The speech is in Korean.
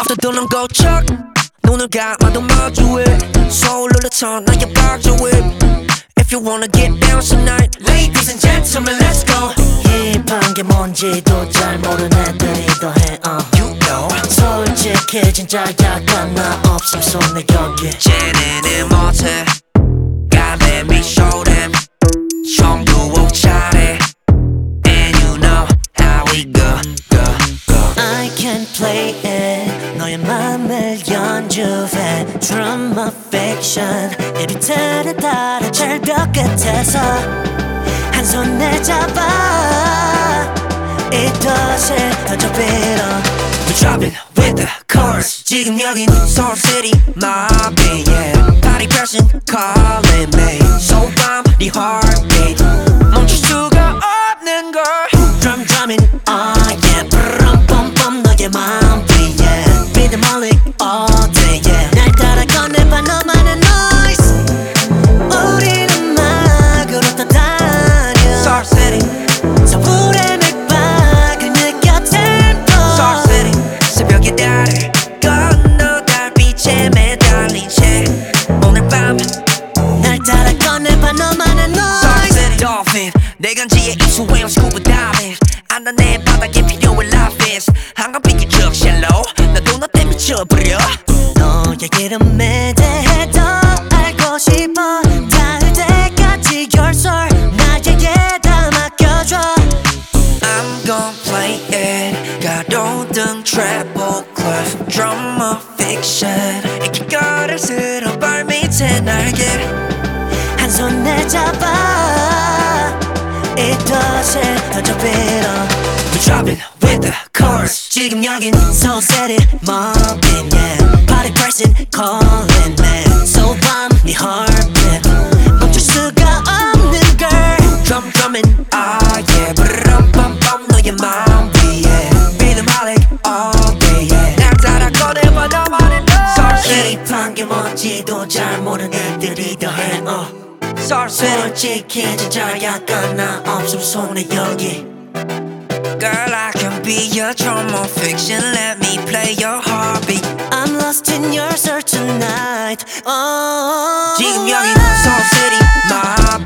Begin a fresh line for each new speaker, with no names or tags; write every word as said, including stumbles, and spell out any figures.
after 도는 고척 눈을 감아도 마주해 서울로 쳐 나의 박조해 If you wanna get down tonight Ladies and gentlemen let's go
힙한 게 뭔지도 잘 모르는 애들이 더해 uh.
You know
솔직히 진짜 약한 나 없음 손에 여기
쟤네는 못해 God let me show them 정도 잘해 And you know how we go go go
I can play it 너의 맘을 연주해 Drama fiction 이리 때를 따라 절벽 끝에서 한 손에 잡아 이것을 던져 빌어
We're dropping with the chorus 지금 여긴 Soul City mobbing yeah Party person calling me So bomb 네 heartbeat 멈출 수가 없는 걸
Drum drumming oh yeah Brum bum bum 너의 맘 위에 Rhythm rolling all day yeah 날 따라 꺼내봐 너만의 noise 우린 음악으로 떠다녀
Soul City
서울의 맥박을 느껴 tempo
Soul City 새벽의 달을 건너 달빛에 매달린 채 오늘 밤
날 따라 꺼내봐 너만의 noise
Dolphin 내 간지에 입수해 scuba diving 안단의 바닥에 필요해 life is 한가빛이 적 shallow 나도 너 때문에 미쳐버려
너의 이름에 대해 더 알고 싶어 닿을 때까지 your soul 나에게 다 맡겨줘
I'm gon' play it 가로등 treble clef drama fiction 이끼거를 쓸어 발 밑에 날개
한 손에 잡아 이것을 던져 빌어
We're dropping with the chorus
지금 여긴 Soul City mobbing yeah Party person calling me So bomb 네 heartbeat 멈출 수가 없는 girl
Drum drumming ah yeah Brum bum bum 너의 맘 위에 Rhythm holic all day yeah 날 따라 꺼내봐 너만의 Soul City
힙한 게 뭔지도 잘 모르는 애들이 더해 uh.
Soul City
솔직히 진짜 약간 나 없음 손에 여기
Girl I can be your drama fiction Let me play your heartbeat
I'm lost in your search tonight oh.
지금 여긴 Soul City mob